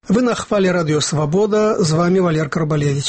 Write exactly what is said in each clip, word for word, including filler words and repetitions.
Вы на хвале Радио Свобода, з вами Валер Карбалевич.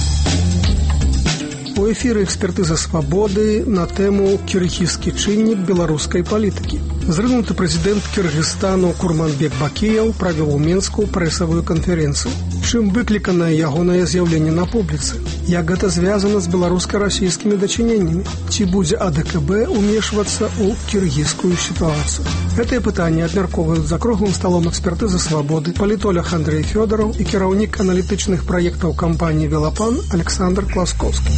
У эфіры экспертыза свабоды на тэму «Кіргізскі чыннік беларускай палітыкі». Зрынуты прэзідэнт Кыргызстану Курманбек Бакіеў правёў у Мінску прэсавую канферэнцыю. Чым выкліканае ягонае з'яўленне на публіцы? Як гэта звязана з беларуска-расійскімі дачыненнямі? Ці будзе А Дэ Ка Бэ ўмешвацца ў кіргізскую сітуацыю? Гэтыя пытанні абмяркоўваюць за круглым сталом экспертызы свабоды палітолог Андрэй Фёдараў і кіраўнік аналітычных праектаў кампаніі «Велапан» Александр Класкоўскі.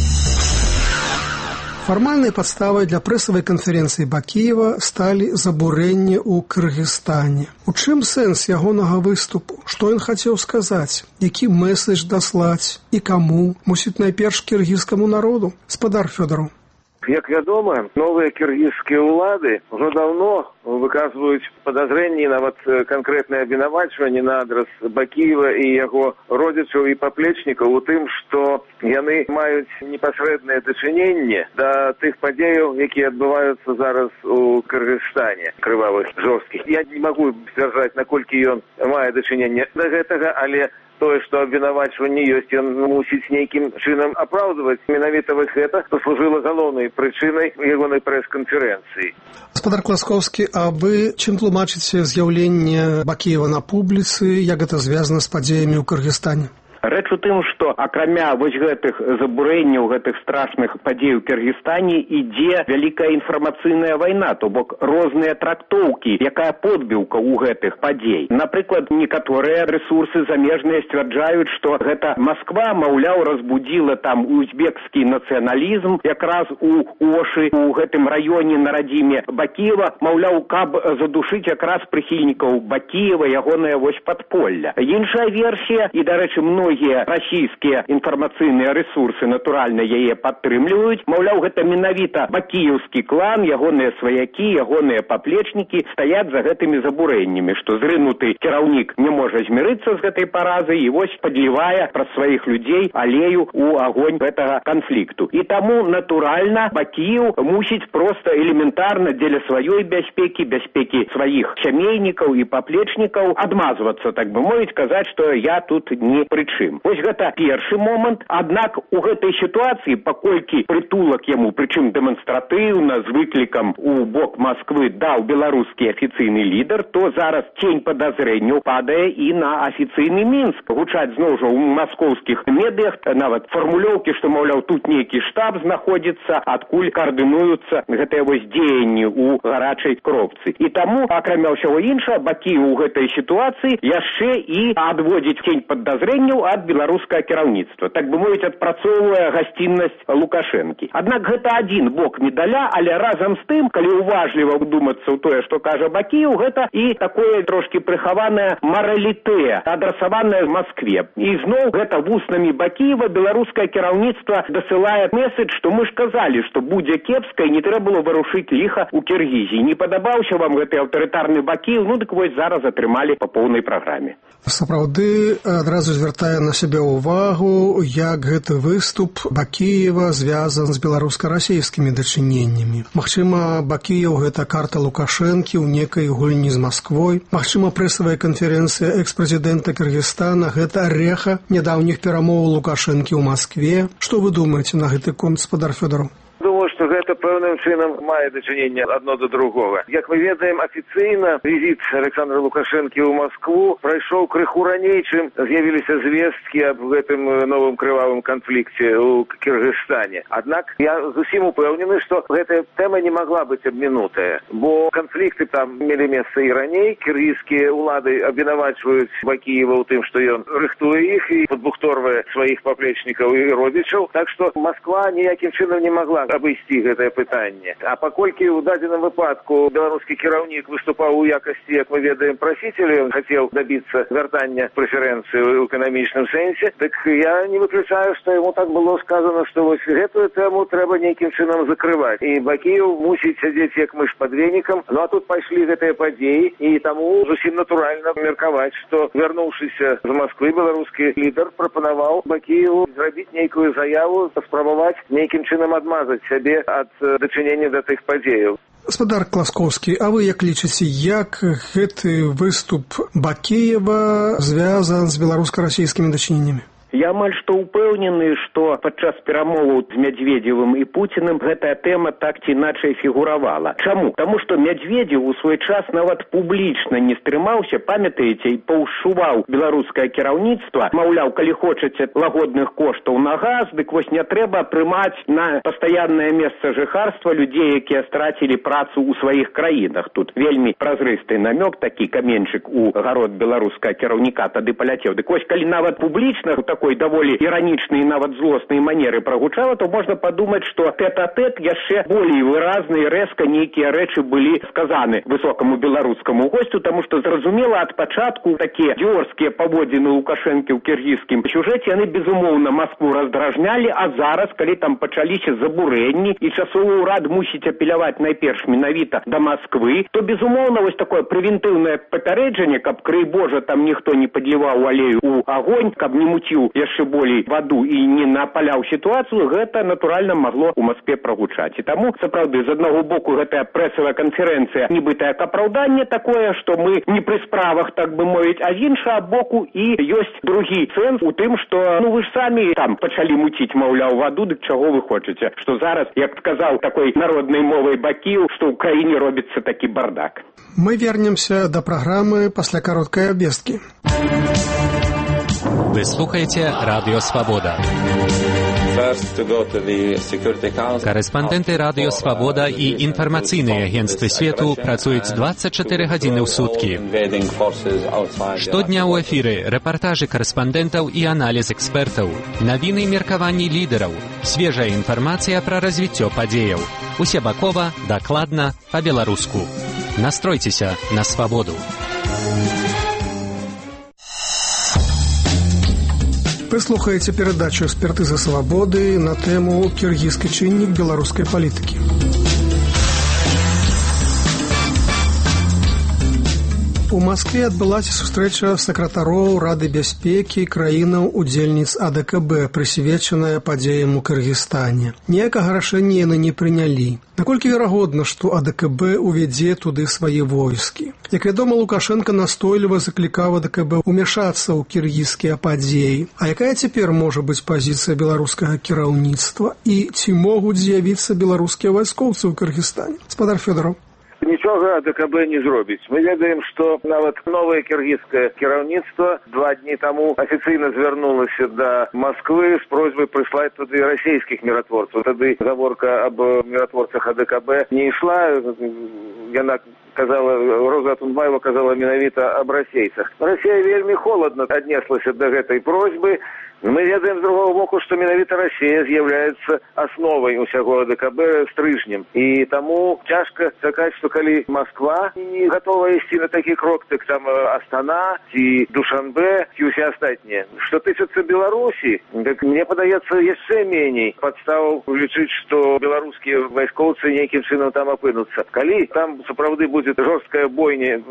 Фармальнай падставай для прэсавай канферэнцыі Бакіева сталі забурэнні ў Кыргызстане. У чым сэнс ягонага выступу? Што ён хацеў сказаць? Які мэсэдж даслаць? І каму? Мусіць, найперш кіргізскаму народу? Спадар Фёдараў. Як вядома, новыя кіргізскія ўлады ўжо даўно выказваюць падазрэнні, нават канкрэтнае абвінавачванне на адрас Бакіева і яго родзічаў і паплечнікаў у тым, што яны маюць непасрэднае дачыненне да тых падзеяў, якія адбываюцца зараз у Кыргызстане, крывавых, жорсткіх. Я не магу сцвярджаць, наколькі ён мае дачыненне да гэтага, але тое, што абвінавачванне ёсць, ён мусіць нейкім чынам апраўдваць. Менавіта вось гэта паслужыла галоўнай прычынай ягонай прэс-канферэнцыі. Гаспадар Класкоўскі, а вы чым тлумачыце з'яўленне Бакіева на публіцы, як гэта звязана з падзеямі ў Кыргызстане? Рэч у тым, што акрамя вось гэтых забурэнняў, гэтых страшных падзей у Кыргызстане ідзе вялікая інфармацыйная вайна, то бок розныя трактоўкі, якая подбіўка ў гэтых падзей. Напрыклад, некаторыя рэсурсы замежныя сцвярджаюць, што гэта Масква, маўляў, разбудзіла там узбекскі нацыяналізм, якраз у Ошы, у гэтым раёне на радзіме Бакіева, маўляў, каб задушыць якраз прыхільнікаў Бакіева, ягонае вось падполля. Іншая версія, і, дарэчы, многія Многія расійскія інфармацыйныя рэсурсы натуральна яе падтрымліваюць. Маўляў, гэта менавіта бакіеўскі клан, ягоныя сваякі, ягоныя паплечнікі стаяць за гэтымі забурэннямі, што зрынуты кіраўнік не можа змірыцца з гэтай паразай і вось падлівае праз сваіх людзей алею ў агонь гэтага канфлікту. І таму, натуральна, Бакіеў мусіць проста элементарна дзеля сваёй бяспекі, бяспекі сваіх сямейнікаў і паплечнікаў адмазвацца, так бы мовіць, казаць, што я тут не прычым. Вось гэта першы момант, аднак у гэтай сітуацыі, паколькі прытулак яму, прычым дэманстратыўна, з выклікам у бок Масквы даў беларускі афіцыйны лідар, то зараз цень падазрэнняў падае і на афіцыйны Мінск. Гучаць зноў жа ў маскоўскіх медыях нават фармулёўкі, што, маўляў, тут нейкі штаб знаходзіцца, адкуль каардынуюцца гэтыя вось дзеянні ў гарачай кропцы. І таму, акрамя ўсяго іншага, Бакіеў у гэтай сітуацыі яшчэ і адводзіць цень падазрэнняў ад беларускага кіраўніцтва, так бы мовіць, адпрацоўвае гасціннасць Лукашэнкі. Аднак гэта адзін бок медаля, але разам з тым, калі уважліва вдумацца ў тое, што кажа Бакіеў, гэта і такое трошкі прыхаванае маралітэ, адрасаванае Маскве. І зноў гэта вуснамі Бакіева беларускае кіраўніцтва дасылае месседж, што мы ж казалі, што будзе кепска і не трэба было варушыць ліха ў Кіргізіі. Не падабаўся вам гэты аўтарытарны Бакіеў, ну дык вось зараз атрымалі па поўнай праграме. Сапраўды адразу звяртае на сябе ўвагу, як гэты выступ Бакіева звязан з беларуска-расійскімі дачыненнямі. Магчыма, Бакіеў гэта карта Лукашэнкі ў некай гульні з Масквой. Магчыма, прэсавая канферэнцыя экс-прэзідэнта Кыргызстана гэта рэха нядаўніх перамоў Лукашэнкі ў Маскве. Што вы думаеце на гэты конт, спадар Фёдараў? Думаю, што гэта пэўным чынам мае дачыненне адно да другога. Як мы ведаем, афіцыйна візіт Александра Лукашэнкі ў Маскву прайшоў крыху раней, чым з'явіліся звесткі аб гэтым новым крывавым канфлікце ў Кыргызстане. Аднак я зусім упэўнены, што гэтая тэма не магла быць абмінутая, бо канфлікты там мелі месца і раней. Кіргізскія ўлады абвінавачваюць Бакіева ў тым, што ён рыхтуе іх і падбухторвае сваіх паплечнікаў і родзічаў. Так што Масква ніякім чынам не магла абысці гэтае пытанне. А паколькі ў дадзеным выпадку беларускі кіраўнік выступаў у якасці, як мы ведаем, прасіцеля, ён хацеў дабіцца вяртання прэферэнцыі ў эканамічным сэнсе, так я не выключаю, што яму так было сказано, што вось гэтую тэму трэба нейкім чынам закрываць. І Бакіеў мусіць сядзець як мыш пад венікам. Ну а тут пайшлі гэтыя падзеі, і таму зусім натуральна меркаваць, што, вярнуўшыся з Масквы, беларускі лідар прапанаваў Бакіеву зрабіць нейкую заяву, спрабаваць нейкім чынам адмазаць сябе ад дачынення да тых падзеяў. Гаспадар Класкоўскі, а вы як лічыце, як гэты выступ Бакеева звязан з беларуска-расійскімі дачыненнямі? Я амаль што ўпэўнены, што падчас перамоваў з Медведзевым і Пуціным гэтая тэма так ці іначай фігуравала. Чаму? Таму што Медведзев у свой час нават публічна не стрымаўся, памятаеце, і паўшуваў беларускае кіраўніцтва, маўляў, калі хочаце лагодных коштаў на газ, дык вось не трэба прымаць на пастаяннае месца жыхарства людзей, якія страцілі працу ў сваіх краінах. Тут вельмі празрысты намёк, такі каменьчык у гарод беларускага кіраўніка тады паляцеў. Дык вось калі нават публічна такой даволі іранічнай і нават злоснай манеры прагучала, то можна падумаць, што тэт-а-тэт яшчэ болей выразна і рэзка нейкія рэчы былі сказаны высокаму беларускаму госцю, таму што зразумела ад пачатку такія дзёрзкія паводзіны Лукашэнкі ў кіргізскім сюжэце, яны безумоўна Маскву раздражнялі, а зараз, калі там пачаліся забурэнні і часовы ўрад мусіць апеляваць найперш менавіта да Масквы, то безумоўна вось такое прэвентыўнае папярэджанне, каб, крый Божа, там ніхто не падліваў алею ў агонь, каб не муціў яшчэ болей ваду і не напаляў сітуацыю, гэта, натуральна, магло ў Маскве прагучаць. І таму, сапраўды, з аднаго боку, гэтая прэсавая канферэнцыя нібыта як апраўданне такое, што мы не пры справах, так бы мовіць, а з іншага боку і ёсць другі сэнс у тым, што, ну, вы ж самі там пачалі муціць, маўляў, ваду, дык чаго вы хочаце? Што зараз, як сказаў такой народнай мовай Бакіеў, што ў краіне робіцца такі бардак. Мы вернемся да праграмы пасля кароткай абвесткі. Вы слухаете Радио Свобода. Корэспандэнты Радио Свобода і інфармацыйныя агенцтвы свету працуюць дваццаць чатыры гадзіны ў суткі. Штодня ў эфіры рэпартажы корэспандэнтаў і аналіз экспертаў, навіны і меркаванні лідараў, свежая інфармацыя пра развіццё падзеяў. Усебакова, дакладна, па-беларуску. Настройцеся на свабоду. Вы слухаеце перадачу «Экспертыза свабоды» на тэму «Кіргізскі чыннік беларускай палітыкі». У Маскве адбылася сустрэча сакратароў Рады бяспекі краінаў-удзельніц А Дэ Ка Бэ, прысвечаная падзеям у Кыргызстане. Ніякага рашэння яны не прынялі. Наколькі верагодна, што А Дэ Ка Бэ увядзе туды свае войскі? Як вядома, Лукашенко настойліва заклікаў А Дэ Ка Бэ ўмяшацца ў кіргізскія падзеі. А якая цяпер можа быць пазіцыя беларускага кіраўніцтва і ці могуць з'явіцца беларускія вайскоўцы ў Кыргызстане? Гаспадар Фёдораў. Нічога А Дэ Ка Бэ не зробіць. Мы ведаем, што нават новае кіргізскае кіраўніцтва два дні таму афіцыйна звярнулася да Масквы з просьбай прыслаць туды расійскіх міратворцаў. Тады гаворка аб міратворцах А Дэ Ка Бэ не ішла. Яна казала, Роза Атунбаева казала менавіта аб расейцах. Расія вельмі холадна аднеслася да гэтай просьбы. Мы ведаем з другого боку, што менавіта Расія з'яўляецца асновай усяго А Дэ Ка Бэ, стрыжнем. І таму цяжка чакаць, што калі Масква не гатова ісці на такі крок, так там Астана ці Душанбе ці ўсе астатнія. Што тычыцца Беларусі, так мне падаецца яшчэ меней падставаў лічыць, што беларускія вайскоўцы нейкім чынам там апынуцца. Калі там сапраўды будзе жорсткая бойня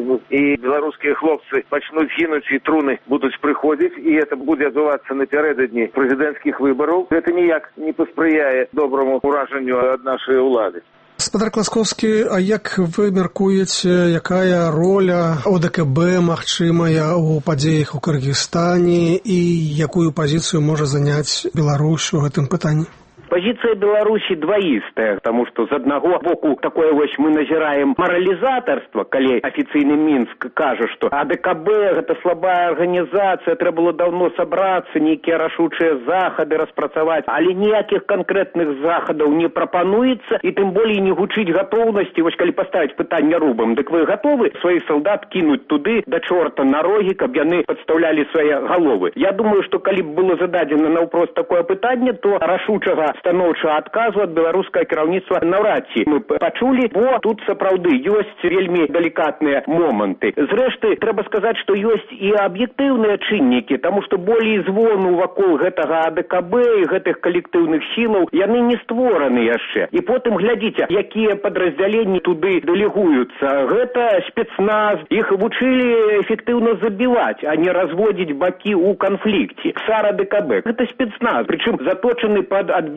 і беларускія хлопцы пачнуць гінуць і труны будуць прыходзіць, і это будзе адбывацца напярэдадні прэзідэнцкіх выбараў, гэта ніяк не паспрыяе добраму ўражанню ад нашай улады. Гаспадар Класкоўскі, а як вы мяркуеце, якая роля О Дэ Ка Бэ магчымая ў падзеях у Кыргызстане і якую пазіцыю можа заняць Беларусь у гэтым пытанні? Пазіцыя Беларусі дваістая, таму што з аднаго боку такое вось мы назіраем маралізатарства, калі афіцыйны Мінск кажа, што А Дэ Ка Бэ гэта слабая арганізацыя, трэба было даўно сабрацца, нейкія рашучыя захады распрацаваць, але ніякіх канкрэтных захадаў не прапануецца, і тым болей не гучыць гатоўнасці. Вось калі паставіць пытанне рубам, дык вы гатовы сваіх салдат кінуць туды да чорта на рогі, каб яны падстаўлялі свае галовы? Я думаю, што калі б было зададзена наўпрост такое пытанне, то рашучага станоўчага адказу ад беларускага кіраўніцтва наўрад ці мы пачулі, бо тут сапраўды ёсць вельмі далікатныя моманты. Зрэшты, трэба сказаць, што ёсць і аб'ектыўныя чыннікі, таму што болей звону вакол гэтага А Дэ Ка Бэ і гэтых калектыўных сілаў яны не створаны яшчэ. І потым глядзіце, якія падраздзяленні туды дэлегуюцца. Гэта спецназ, іх вучылі эфектыўна забіваць, а не разводзіць бакі ў канфлікце. КСАР А Дэ Ка Бэ. Гэта спецназ, прычым заточаны пад адбіццё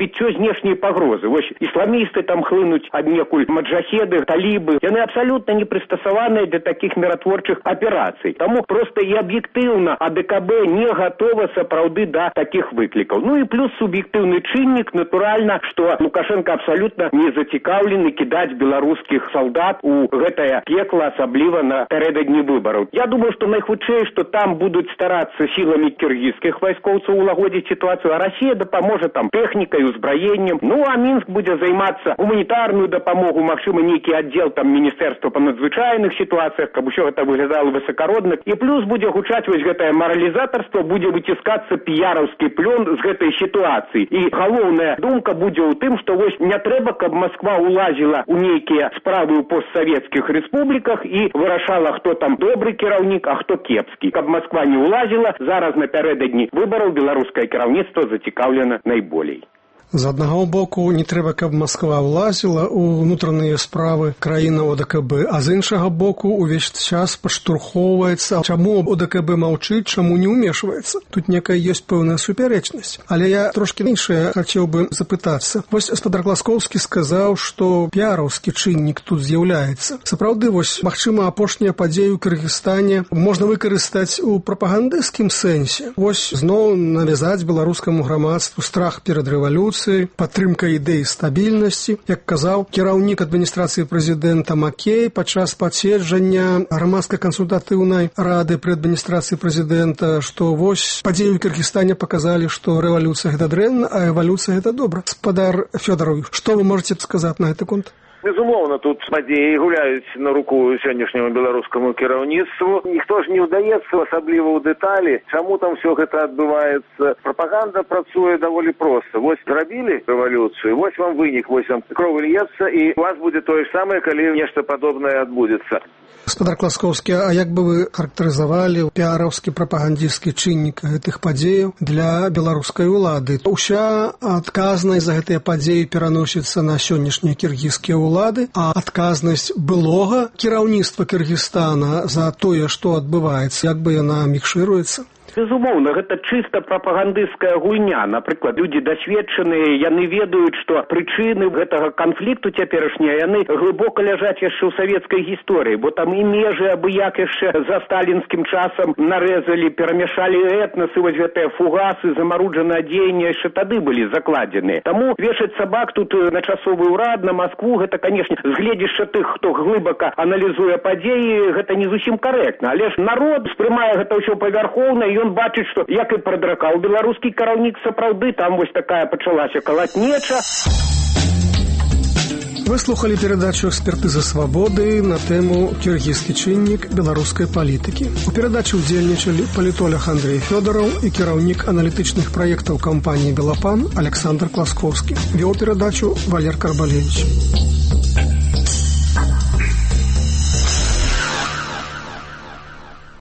развіццё знешняй пагрозы. Вось ісламісты там хлынуць аднекуль, маджахеды, талібы. Яны абсалютна не прыстасаваныя для такіх міратворчых аперацый. Таму проста і аб'ектыўна АДКБ не гатова сапраўды да такіх выклікаў. Ну і плюс суб'ектыўны чыннік, натуральна, што Лукашенко абсалютна не зацікаўлены кідаць беларускіх салдат у гэтае пекла, асабліва на пярэдадні выбараў. Я думаю, што найхутчэй, што там будуць старацца сіламі кіргізскіх вайскоўцаў улагодзіць сітуацыю, а Расія дапаможа там тэхнікай, узбраеннем. Ну, а Мінск будзе займацца гуманітарную дапамогу, магчыма, нейкі аддзел там міністэрства па надзвычайных сітуацыях, каб усё гэта выглядала высакародна. І плюс будзе гучаць вось гэтае маралізатарства, будзе выціскацца піяраўскі плён з гэтай сітуацыі. І галоўная думка будзе ў тым, што вось не трэба, каб Масква улазіла ў нейкія справы ў постсавецкіх рэспубліках і вырашала, хто там добры кіраўнік, а хто кепскі. Каб Масква не улазіла, зараз напярэдадні выбараў беларускае кіраўніцтва зацікаўлена найболей. З аднаго боку, не трэба, каб Масква ўлазіла ў ўнутраныя справы краінаў ОДКБ, а з іншага боку увесь час падштурхоўваецца, чаму ОДКБ маўчыць, чаму не ўмешваецца. Тут некая ёсць пэўная супярэчнасць. Але я трошкі іншае хацеў бы запытацца. Вось гаспадар Класкоўскі сказаў, што піяраўскі чыннік тут з'яўляецца. Сапраўды, вось, магчыма, апошнія падзеі ў Кыргызстане можна выкарыстаць у прапагандысцкім сэнсе. Вось зноў навязаць беларускаму грамадству страх перад рэвалюцыяй, падтрымка ідэі стабільнасці. Як казаў кіраўнік адміністрацыі прэзідэнта Макей падчас паседжання грамадскай кансультатыўнай рады пры адміністрацыі прэзідэнта, што вось падзеі ў Кыргызстане паказалі, што рэвалюцыя гэта дрэнна, а эвалюцыя гэта добра. Гаспадар Фёдоров, што вы можаце сказаць на гэты конт? Безумоўна, тут падзеі гуляюць на руку сённяшняму беларускаму кіраўніцтву. Ніхто ж не ўдаецца, асабліва ў дэталі, чаму там все гэта адбываецца. Прапаганда працуе даволі проста. Вось зрабілі рэвалюцыю, вось вам вынік, вось вам кроў льецца, і у вас будзе тое ж самае, калі нешта падобнае адбудзецца. Гаспадар Класкоўскі, а як бы вы характарызавалі піяраўскі прапагандысцкі чыннік гэтых падзеяў для беларускай улады? Уся адказнасць за гэтыя падзеі пераносіцца на сённяшнія кіргізскія улады, а адказнасць былога кіраўніцтва Кыргызстана за тое, што адбываецца, як бы яна мікшыруецца? Безумоўна, гэта чыста прапагандысцкая гульня. Напрыклад, людзі дасведчаныя, яны ведаюць, што прычыны гэтага канфлікту цяперашнія, яны глыбока ляжаць яшчэ ў савецкай гісторыі, бо там і межы абы-як яшчэ за сталінскім часам нарэзалі, перамяшалі этнасы, вось гэтыя фугасы, замаруджаныя дзеянні яшчэ тады былі закладзеныя. Таму вешаць сабак тут на часовы ўрад, на Маскву, гэта, канешне, з гледзішча тых, хто глыбака аналізуе падзеі, гэта не зусім карэктна. Але ж народ спрымае гэта ўсё павярхоўна, і ён бачыць, што як і прадракаў беларускі кіраўнік сапраўды, там вось такая пачалася калатнеча. Вы слухали передачу «Экспертиза свободы» на тему «Киргизский чинник белорусской политики». У передачи удзельнічалі палітолог Андрей Фёдоров и кіраўнік аналітычных проектов компании «Белопан» Александр Класкоўскі. Вел передачу Валер Карбалевич.